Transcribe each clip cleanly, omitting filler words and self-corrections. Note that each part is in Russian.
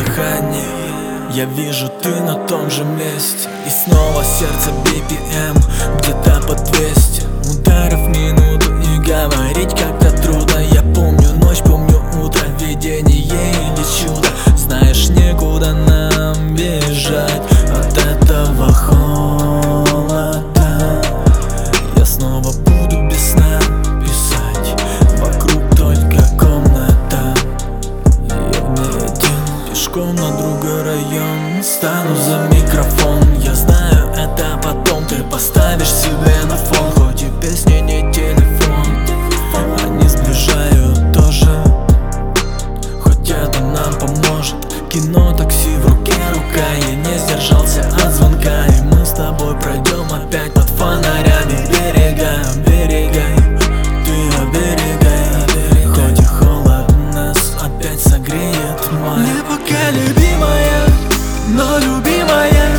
дыхание. Я вижу, ты на том же месте. И снова сердце BPM где-то под 200 ударов в минуту. И говорить как-то трудно. Я помню ночь, помню утро, видение или чудо. Знаешь, некуда нам бежать от этого холода. Я снова буду без сна писать, вокруг только комната. Я в ней один, пешком на другой район. Стану за микрофон, я знаю, это потом ты поставишь себе на фон. Хоть и песни не телефон, они сближают тоже. Хоть это нам поможет. Кино, такси в руке, рука. Я не сдержался от звонка. И мы с тобой пройдем опять под фонарями берега, берега. Ты оберегай, хоть и холод нас опять согреет май. Непоколебимая, но любимая,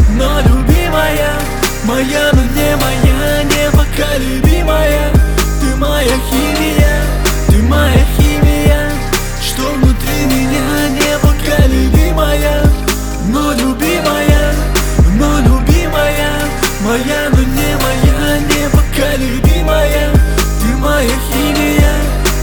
моя, но не моя. Непоколебимая, ты моя химия, ты моя химия, что внутри меня. Непоколебимая, но любимая, моя, но не моя. Непоколебимая, ты моя химия,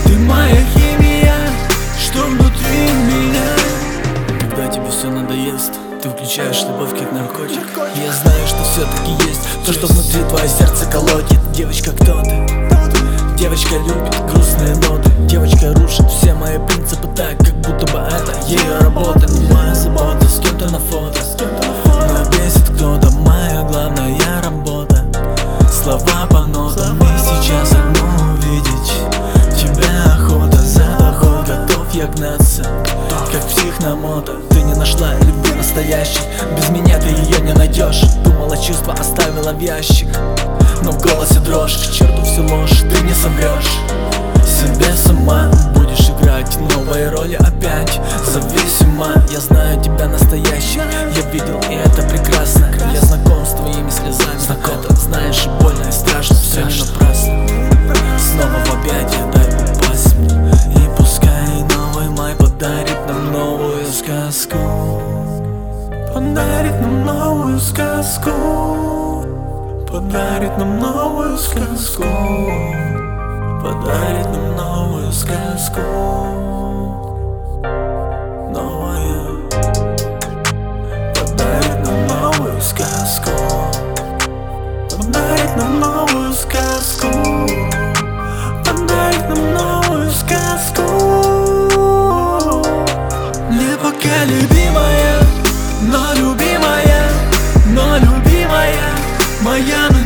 что внутри меня. Когда тебе все надоест, ты включаешь любовь как наркотик. Я знаю, что все-таки есть то, что внутри твое сердце колотит. Девочка, кто ты? Девочка любит грустные ноты. Девочка рушит все мои принципы так, как будто бы это ее работа. Не моя забота, с кем-то на фото. Но бесит кто-то, моя главная работа. Слова по нотам, и сейчас одно увидеть. Тебя охота, за тобой готов я гнаться, как псих на мото. Ты не нашла любви настоящей, без меня ты ее не найдешь. Думала, чувства оставила в ящик, но в голосе дрожь. К черту всю ложь, ты не соврешь. Себе сама будешь играть новые роли опять. Зависима, я знаю тебя настоящий. Я видел, и это прекрасно. Я знаком с твоими слезами. Это знаешь, и больно, и страшно. Все не напрасно. Снова в объятия дай упасть мне. И пускай новый май подарит нам новую сказку. Подарит нам новую сказку. Подарит нам новую сказку. Подарит нам новую сказку. Новая. Подарит нам новую сказку. Подарит нам новую сказку. Подарит нам новую сказку. Непоколебимая, но любимая, моя.